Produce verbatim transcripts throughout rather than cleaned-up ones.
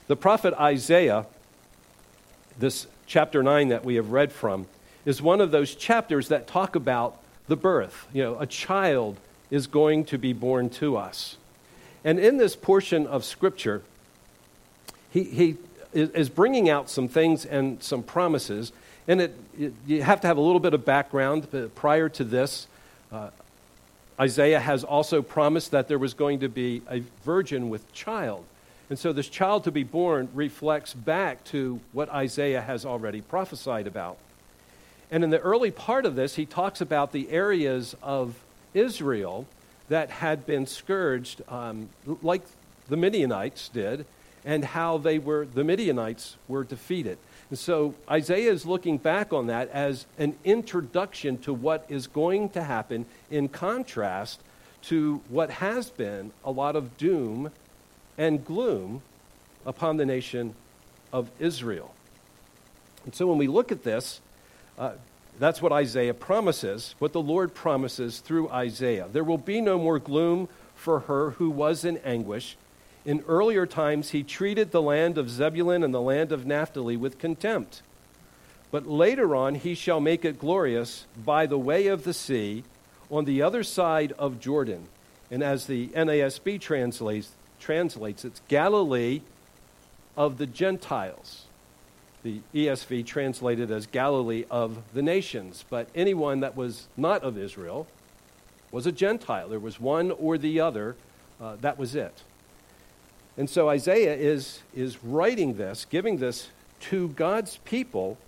The prophet Isaiah, this chapter nine that we have read from, is one of those chapters that talk about the birth. You know, a child is going to be born to us. And in this portion of Scripture, he, he is bringing out some things and some promises. And it, it, you have to have a little bit of background. Prior to this, uh, Isaiah has also promised that there was going to be a virgin with child. And so this child to be born reflects back to what Isaiah has already prophesied about. And in the early part of this, he talks about the areas of Israel that had been scourged, um, like the Midianites did, and how they were, the Midianites were defeated. And so Isaiah is looking back on that as an introduction to what is going to happen, in contrast to what has been a lot of doom and gloom upon the nation of Israel. And so when we look at this, uh, that's what Isaiah promises, what the Lord promises through Isaiah. There will be no more gloom for her who was in anguish. In earlier times, he treated the land of Zebulun and the land of Naphtali with contempt. But later on, he shall make it glorious by the way of the sea, on the other side of Jordan. And as the N A S B translates, translates it's Galilee of the Gentiles. The E S V translated as Galilee of the nations. But anyone that was not of Israel was a Gentile. There was one or the other. Uh, that was it. And so Isaiah is, is writing this, giving this to God's people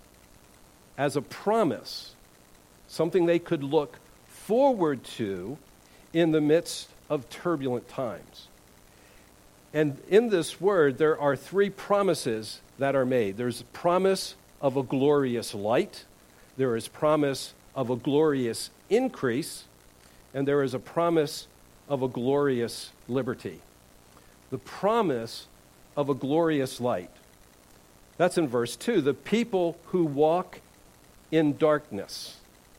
as a promise, something they could look forward to in the midst of turbulent times. And in this word, there are three promises that are made. There's a promise of a glorious light, there is promise of a glorious increase, and there is a promise of a glorious liberty. The promise of a glorious light. That's in verse two. The people who walk in darkness.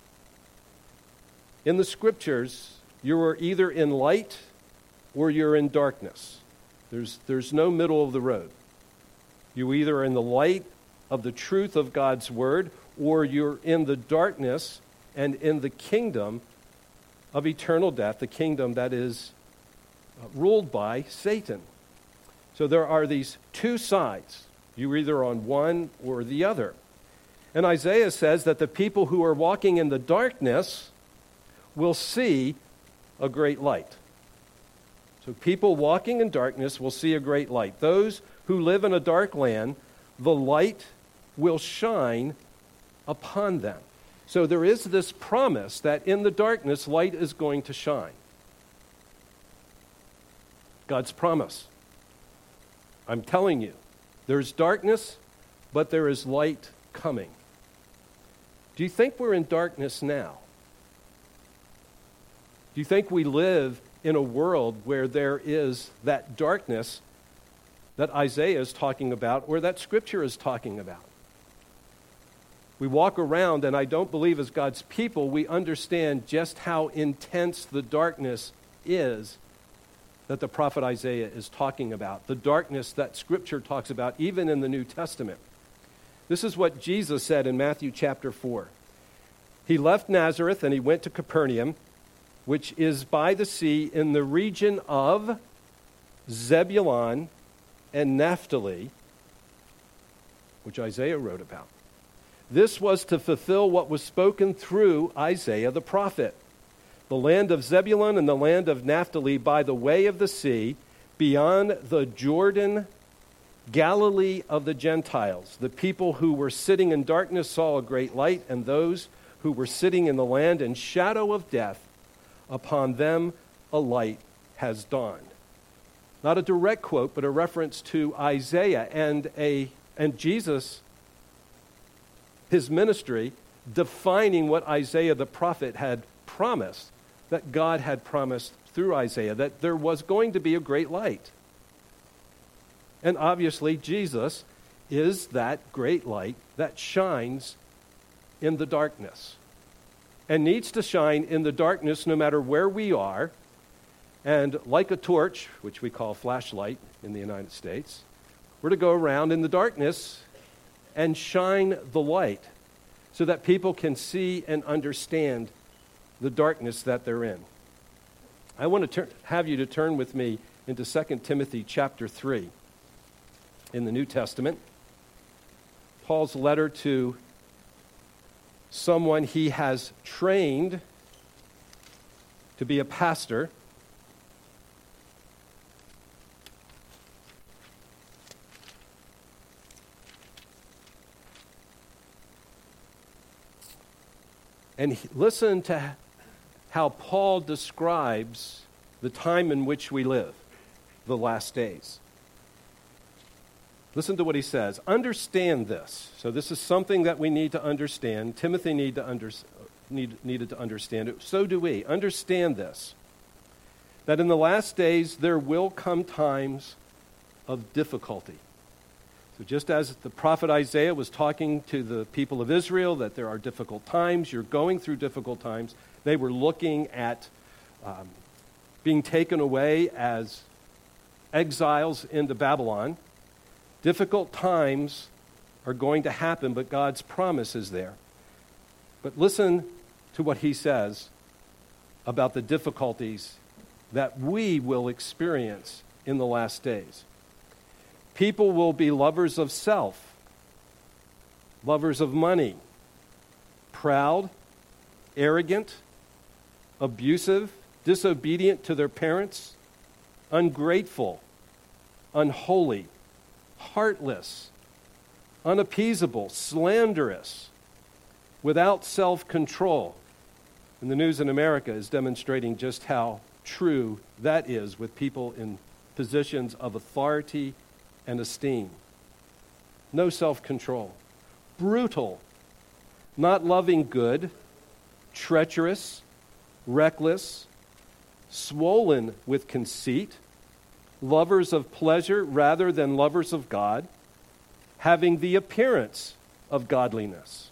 In the Scriptures, you are either in light or you're in darkness. There's, there's no middle of the road. You either are in the light of the truth of God's Word, or you're in the darkness and in the kingdom of eternal death, the kingdom that is ruled by Satan. So there are these two sides. You're either on one or the other. And Isaiah says that the people who are walking in the darkness will see a great light. So people walking in darkness will see a great light. Those who live in a dark land, the light will shine upon them. So there is this promise that in the darkness, light is going to shine. God's promise. I'm telling you, there's darkness, but there is light coming. Do you think we're in darkness now? Do you think we live in a world where there is that darkness that Isaiah is talking about, or that Scripture is talking about? We walk around, and I don't believe as God's people we understand just how intense the darkness is that the prophet Isaiah is talking about, the darkness that Scripture talks about even in the New Testament. This is what Jesus said in Matthew chapter four. He left Nazareth and he went to Capernaum, which is by the sea in the region of Zebulun and Naphtali, which Isaiah wrote about. This was to fulfill what was spoken through Isaiah the prophet. The land of Zebulun and the land of Naphtali by the way of the sea, beyond the Jordan, Galilee of the Gentiles. The people who were sitting in darkness saw a great light, and those who were sitting in the land and shadow of death, upon them a light has dawned. Not a direct quote, but a reference to Isaiah and a and Jesus, his ministry, defining what Isaiah the prophet had promised, that God had promised through Isaiah, that there was going to be a great light. And obviously, Jesus is that great light that shines in the darkness and needs to shine in the darkness no matter where we are. And like a torch, which we call flashlight in the United States, We're to go around in the darkness and shine the light so that people can see and understand the darkness that they're in. I want to turn, have you to turn with me into Second Timothy chapter three in the New Testament. Paul's letter to someone he has trained to be a pastor. And he, listen to how Paul describes the time in which we live, the last days. Listen to what he says. Understand this. So this is something that we need to understand. Timothy need to under, need, needed to understand it. So do we. Understand this, that in the last days there will come times of difficulty. So just as the prophet Isaiah was talking to the people of Israel that there are difficult times, you're going through difficult times, they were looking at um, being taken away as exiles into Babylon. Difficult times are going to happen, but God's promise is there. But listen to what he says about the difficulties that we will experience in the last days. People will be lovers of self, lovers of money, proud, arrogant, abusive, disobedient to their parents, ungrateful, unholy, heartless, unappeasable, slanderous, without self-control. And the news in America is demonstrating just how true that is with people in positions of authority and esteem. No self-control. Brutal, not loving good, treacherous, reckless, swollen with conceit, lovers of pleasure rather than lovers of God, having the appearance of godliness.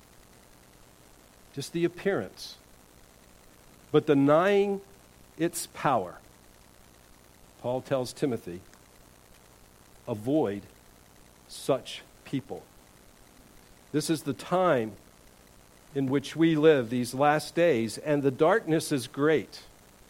Just the appearance, but denying its power. Paul tells Timothy, avoid such people. This is the time in which we live, these last days, and the darkness is great.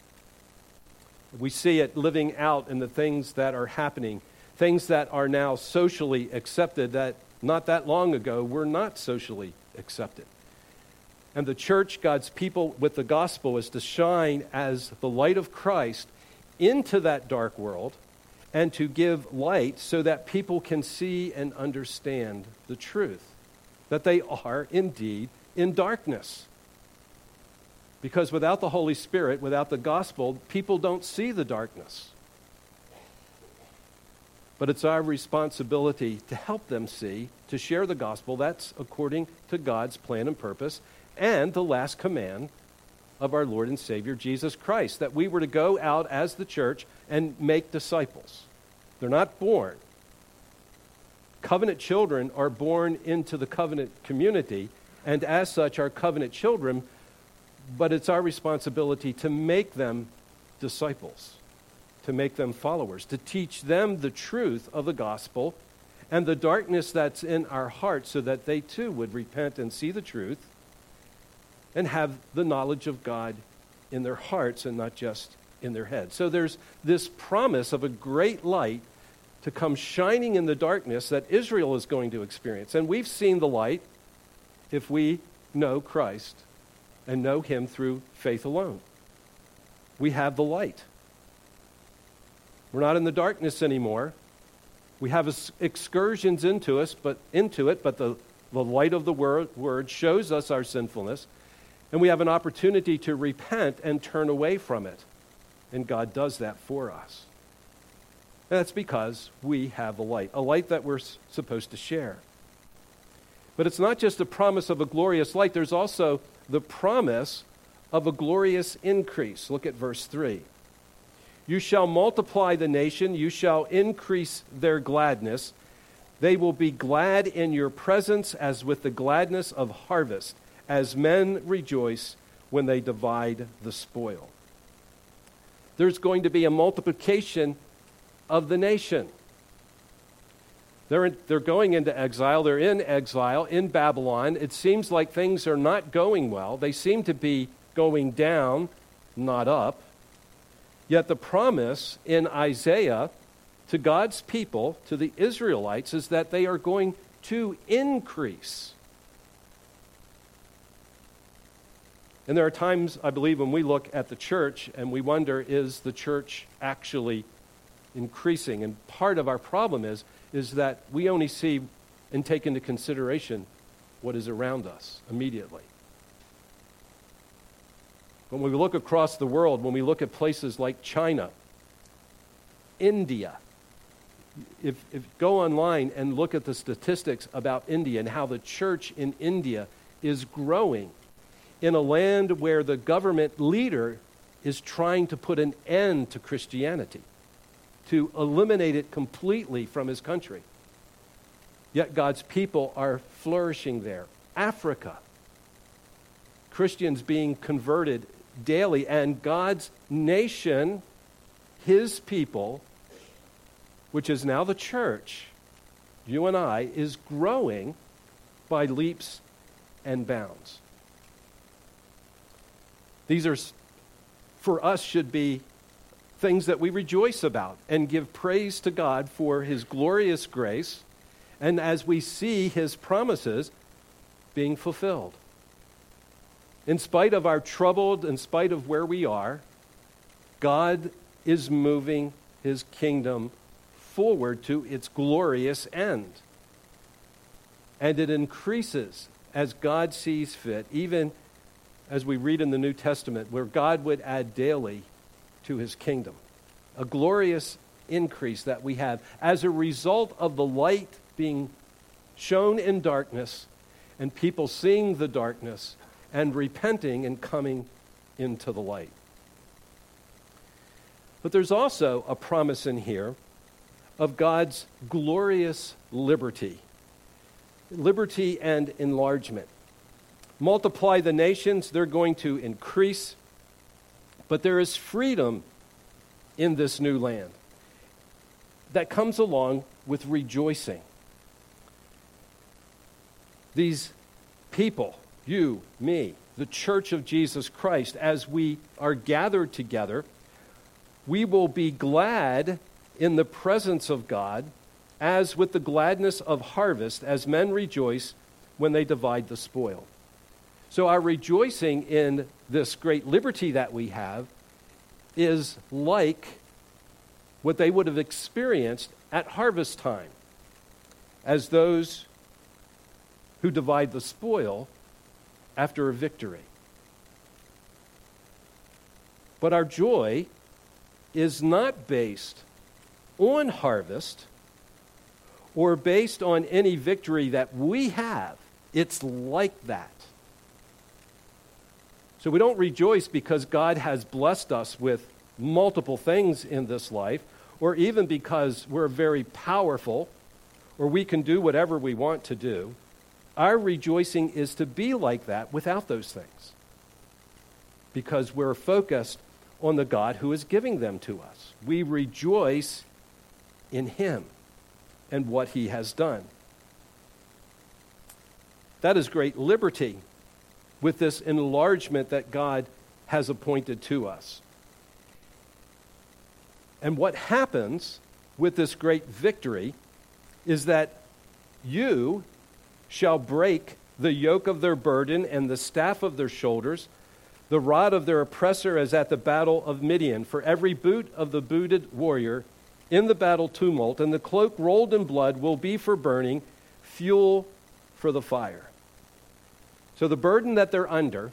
We see it living out in the things that are happening, things that are now socially accepted that not that long ago were not socially accepted. And the church, God's people with the gospel, is to shine as the light of Christ into that dark world and to give light so that people can see and understand the truth, that they are indeed in darkness. Because without the Holy Spirit, without the gospel, people don't see the darkness. But it's our responsibility to help them see, to share the gospel. That's according to God's plan and purpose, and the last command of our Lord and Savior, Jesus Christ, that we were to go out as the church and make disciples. They're not born. Covenant children are born into the covenant community, and as such are covenant children, but it's our responsibility to make them disciples, to make them followers, to teach them the truth of the gospel and the darkness that's in our hearts so that they too would repent and see the truth and have the knowledge of God in their hearts and not just in their heads. So there's this promise of a great light to come shining in the darkness that Israel is going to experience. And we've seen the light if we know Christ and know him through faith alone. We have the light. We're not in the darkness anymore. We have excursions into us, but into it, but the, the light of the word, word shows us our sinfulness, and we have an opportunity to repent and turn away from it. And God does that for us. And that's because we have a light, a light that we're s- supposed to share. But it's not just a promise of a glorious light, there's also the promise of a glorious increase. Look at verse three. You shall multiply the nation, you shall increase their gladness. They will be glad in your presence as with the gladness of harvest, as men rejoice when they divide the spoil. There's going to be a multiplication of the nation. They're, in, they're going into exile. They're in exile in Babylon. It seems like things are not going well. They seem to be going down, not up. Yet the promise in Isaiah to God's people, to the Israelites, is that they are going to increase. And there are times, I believe, when we look at the church and we wonder, is the church actually increasing? And part of our problem is, is that we only see and take into consideration what is around us immediately. When we look across the world, when we look at places like China, India, if, if go online and look at the statistics about India and how the church in India is growing in a land where the government leader is trying to put an end to Christianity, to eliminate it completely from his country. Yet God's people are flourishing there. Africa, Christians being converted daily, and God's nation, his people, which is now the church, you and I, is growing by leaps and bounds. These are, for us, should be things that we rejoice about and give praise to God for his glorious grace, and as we see his promises being fulfilled. In spite of our troubled, in spite of where we are, God is moving his kingdom forward to its glorious end. And it increases as God sees fit, even as we read in the New Testament, where God would add daily to his kingdom. A glorious increase that we have as a result of the light being shown in darkness and people seeing the darkness and repenting and coming into the light. But there's also a promise in here of God's glorious liberty. Liberty and enlargement. Multiply the nations, they're going to increase, but there is freedom in this new land that comes along with rejoicing. These people, you, me, the church of Jesus Christ, as we are gathered together, we will be glad in the presence of God, as with the gladness of harvest, as men rejoice when they divide the spoil. So our rejoicing in this great liberty that we have is like what they would have experienced at harvest time, as those who divide the spoil after a victory. But our joy is not based on harvest or based on any victory that we have. It's like that. So we don't rejoice because God has blessed us with multiple things in this life, or even because we're very powerful, or we can do whatever we want to do. Our rejoicing is to be like that without those things, because we're focused on the God who is giving them to us. We rejoice in him and what he has done. That is great liberty with this enlargement that God has appointed to us. And what happens with this great victory is that you shall break the yoke of their burden and the staff of their shoulders, the rod of their oppressor as at the battle of Midian. For every boot of the booted warrior in the battle tumult, and the cloak rolled in blood will be for burning, fuel for the fire. So the burden that they're under,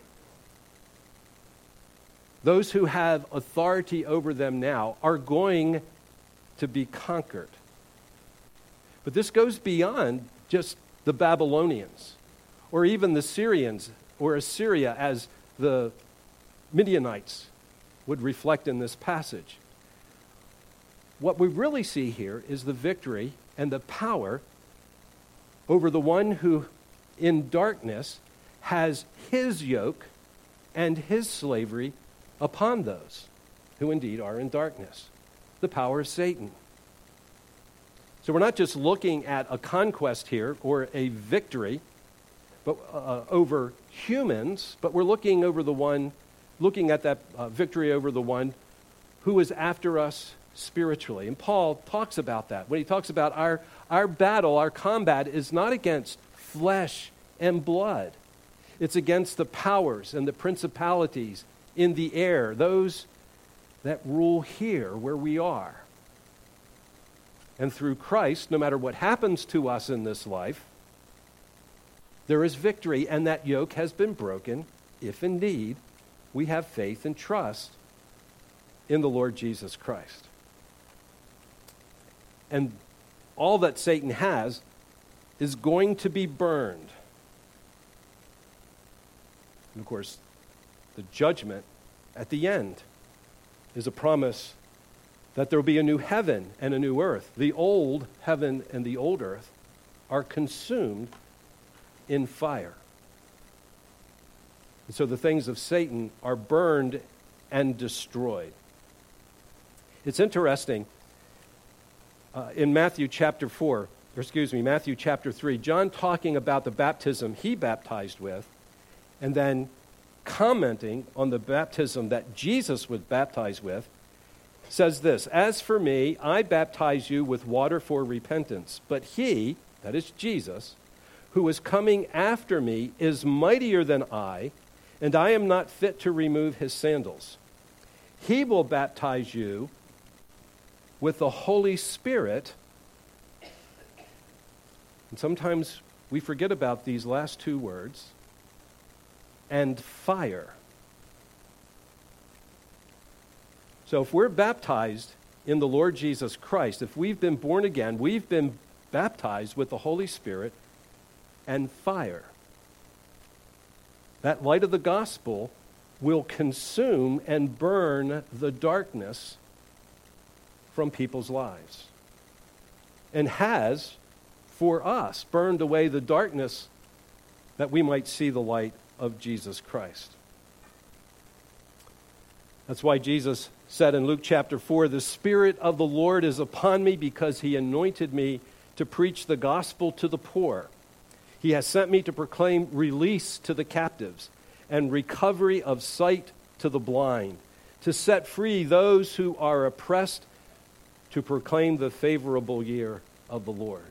those who have authority over them now are going to be conquered. But this goes beyond just the Babylonians, or even the Syrians, or Assyria, as the Midianites would reflect in this passage. What we really see here is the victory and the power over the one who in darkness has his yoke and his slavery upon those who indeed are in darkness, the power of Satan. So we're not just looking at a conquest here or a victory but uh, over humans, but we're looking over the one, looking at that uh, victory over the one who is after us spiritually. And Paul talks about that. When he talks about our, our battle, our combat is not against flesh and blood. It's against the powers and the principalities in the air, those that rule here where we are. And through Christ, no matter what happens to us in this life, there is victory, and that yoke has been broken if indeed we have faith and trust in the Lord Jesus Christ. And all that Satan has is going to be burned. And of course, the judgment at the end is a promise that there will be a new heaven and a new earth. The old heaven and the old earth are consumed in fire. And so the things of Satan are burned and destroyed. It's interesting, uh, in Matthew chapter four, or excuse me, Matthew chapter three, John talking about the baptism he baptized with, and then commenting on the baptism that Jesus was baptized with, says this, "As for me, I baptize you with water for repentance, but he," that is Jesus, "who is coming after me is mightier than I, and I am not fit to remove his sandals. He will baptize you with the Holy Spirit." And sometimes we forget about these last two words, "and fire." So if we're baptized in the Lord Jesus Christ, if we've been born again, we've been baptized with the Holy Spirit and fire. That light of the gospel will consume and burn the darkness from people's lives, and has, for us, burned away the darkness that we might see the light of Jesus Christ. That's why Jesus said in Luke chapter four, "The Spirit of the Lord is upon me because he anointed me to preach the gospel to the poor. He has sent me to proclaim release to the captives and recovery of sight to the blind, to set free those who are oppressed, to proclaim the favorable year of the Lord."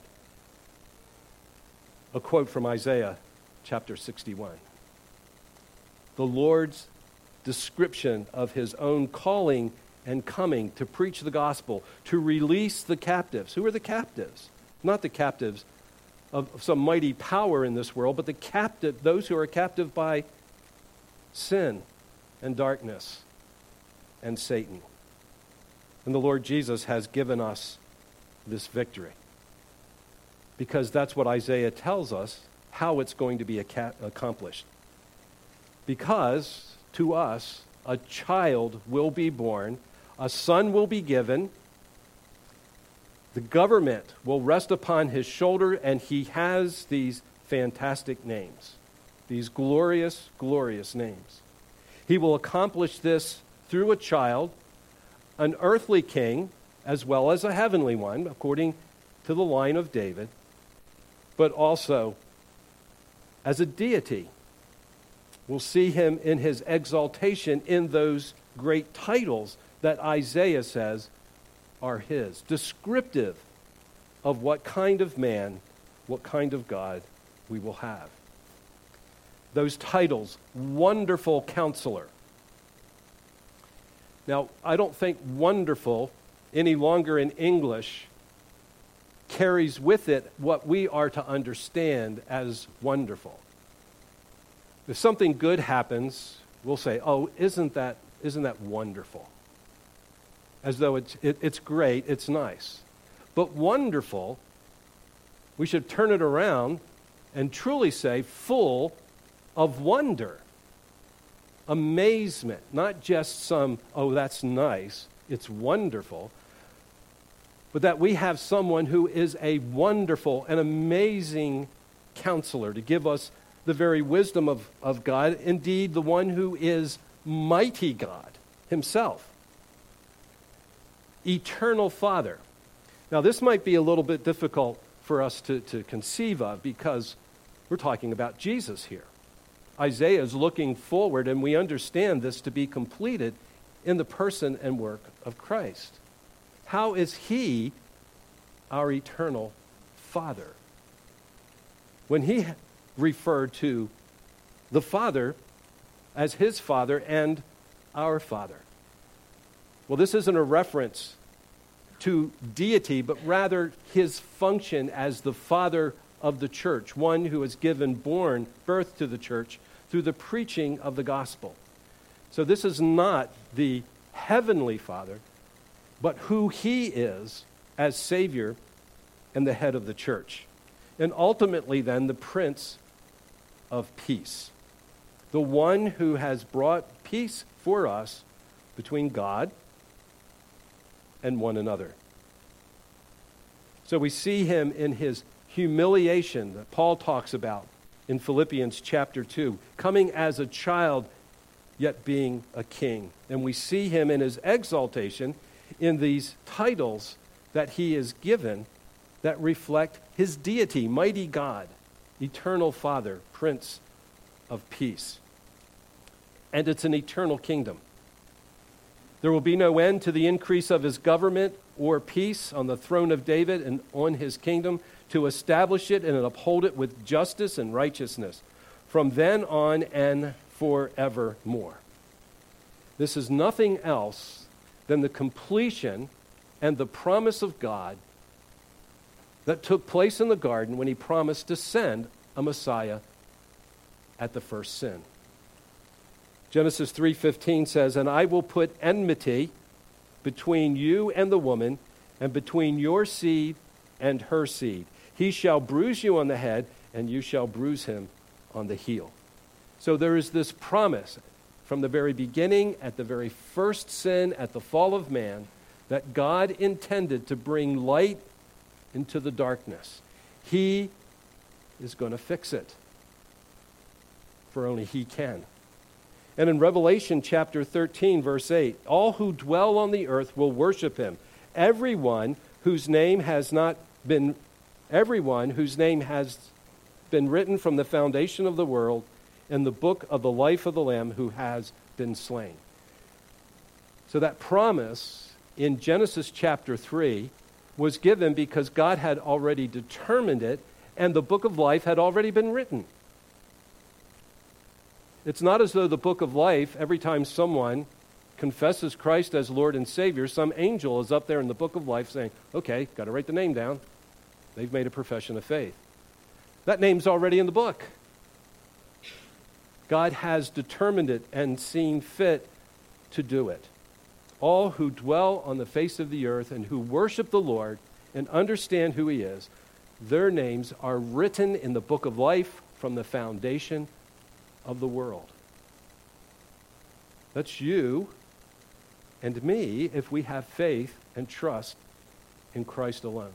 A quote from Isaiah chapter sixty-one. The Lord's description of his own calling and coming to preach the gospel, to release the captives. Who are the captives? Not the captives of some mighty power in this world, but the captive, those who are captive by sin and darkness and Satan. And the Lord Jesus has given us this victory, because that's what Isaiah tells us how it's going to be accomplished. Because to us a child will be born, a son will be given, the government will rest upon his shoulder, and he has these fantastic names, these glorious, glorious names. He will accomplish this through a child, an earthly king, as well as a heavenly one, according to the line of David, but also as a deity. We'll see him in his exaltation in those great titles that Isaiah says are his, descriptive of what kind of man, what kind of God we will have. Those titles, Wonderful Counselor. Now, I don't think wonderful any longer in English carries with it what we are to understand as wonderful. If something good happens, we'll say, "Oh, isn't that isn't that wonderful?" As though it's it, it's great, it's nice. But wonderful, we should turn it around and truly say full of wonder, amazement, not just some, "Oh, that's nice," it's wonderful, but that we have someone who is a wonderful and amazing counselor to give us the very wisdom of, of God, indeed the one who is mighty God himself. Eternal Father. Now, this might be a little bit difficult for us to, to conceive of because we're talking about Jesus here. Isaiah is looking forward, and we understand this to be completed in the person and work of Christ. How is he our eternal Father? When he referred to the Father as his Father and our Father. Well, this isn't a reference to deity, but rather his function as the Father of the church, one who has given born birth to the church through the preaching of the gospel. So this is not the heavenly Father, but who he is as Savior and the head of the church. And ultimately then the Prince of Peace, the one who has brought peace for us between God and one another. So we see him in his humiliation that Paul talks about in Philippians chapter two, coming as a child, yet being a king. And we see him in his exaltation in these titles that he is given that reflect his deity, mighty God, eternal Father, Prince of Peace. And it's an eternal kingdom. There will be no end to the increase of his government or peace on the throne of David and on his kingdom, to establish it and uphold it with justice and righteousness from then on and forevermore. This is nothing else than the completion and the promise of God that took place in the garden when he promised to send a Messiah at the first sin. Genesis three fifteen says, "And I will put enmity between you and the woman, and between your seed and her seed. He shall bruise you on the head, and you shall bruise him on the heel." So there is this promise from the very beginning, at the very first sin, at the fall of man, that God intended to bring light into the darkness. He is going to fix it, for only he can. And in Revelation chapter thirteen, verse eight, "All who dwell on the earth will worship him. Everyone whose name has not been, everyone whose name has been written from the foundation of the world in the book of the life of the Lamb who has been slain." So that promise in Genesis chapter three was given because God had already determined it, and the book of life had already been written. It's not as though the book of life, every time someone confesses Christ as Lord and Savior, some angel is up there in the book of life saying, "Okay, got to write the name down." They've made a profession of faith. That name's already in the book. God has determined it and seen fit to do it. All who dwell on the face of the earth and who worship the Lord and understand who he is, their names are written in the book of life from the foundation of the world. That's you and me if we have faith and trust in Christ alone.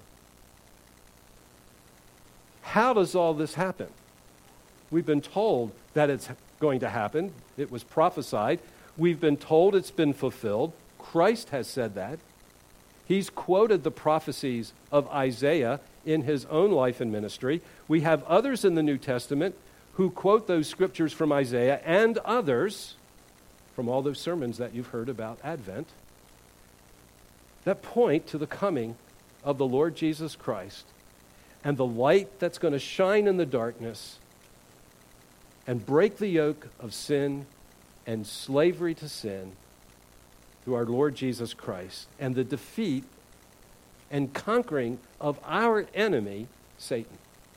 How does all this happen? We've been told that it's going to happen. It was prophesied. We've been told it's been fulfilled. Christ has said that. He's quoted the prophecies of Isaiah in his own life and ministry. We have others in the New Testament who quote those scriptures from Isaiah and others from all those sermons that you've heard about Advent that point to the coming of the Lord Jesus Christ and the light that's going to shine in the darkness and break the yoke of sin and slavery to sin through our Lord Jesus Christ and the defeat and conquering of our enemy, Satan.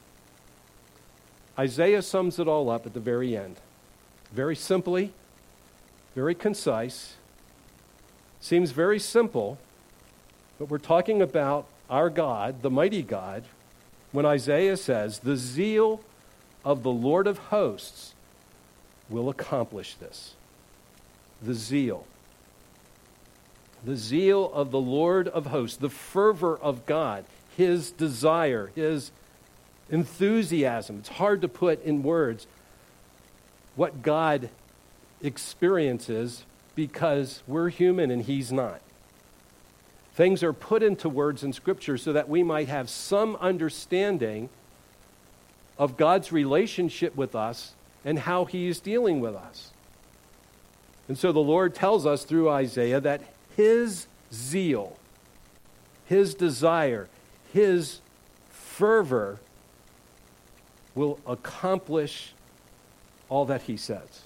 Isaiah sums it all up at the very end. Very simply, very concise. Seems very simple, but we're talking about our God, the mighty God, when Isaiah says, "The zeal of the Lord of hosts will accomplish this." The zeal. The zeal of the Lord of hosts, the fervor of God, his desire, his enthusiasm. It's hard to put in words what God experiences because we're human and he's not. Things are put into words in Scripture so that we might have some understanding of God's relationship with us and how he is dealing with us. And so the Lord tells us through Isaiah that his zeal, his desire, his fervor will accomplish all that he says.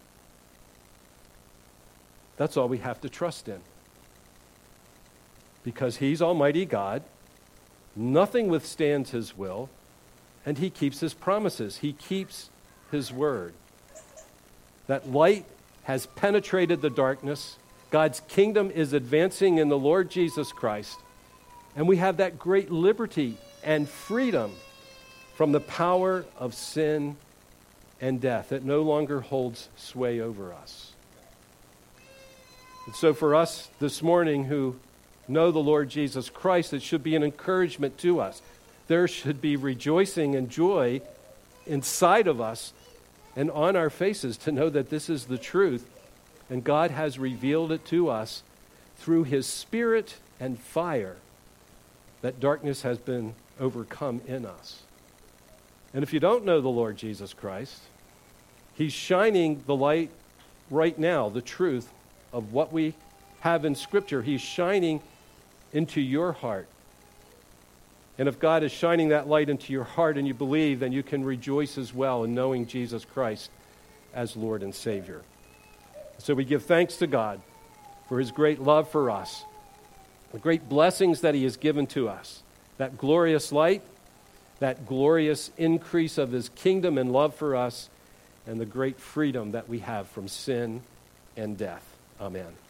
That's all we have to trust in. Because he's Almighty God, nothing withstands his will, and he keeps his promises. He keeps his word. That light has penetrated the darkness. God's kingdom is advancing in the Lord Jesus Christ. And we have that great liberty and freedom from the power of sin and death. It no longer holds sway over us. And so for us this morning who know the Lord Jesus Christ, it should be an encouragement to us. There should be rejoicing and joy inside of us and on our faces to know that this is the truth, and God has revealed it to us through his Spirit and fire, that darkness has been overcome in us. And if you don't know the Lord Jesus Christ, he's shining the light right now, the truth of what we have in Scripture. He's shining into your heart. And if God is shining that light into your heart and you believe, then you can rejoice as well in knowing Jesus Christ as Lord and Savior. So we give thanks to God for his great love for us, the great blessings that he has given to us, that glorious light, that glorious increase of his kingdom and love for us, and the great freedom that we have from sin and death. Amen.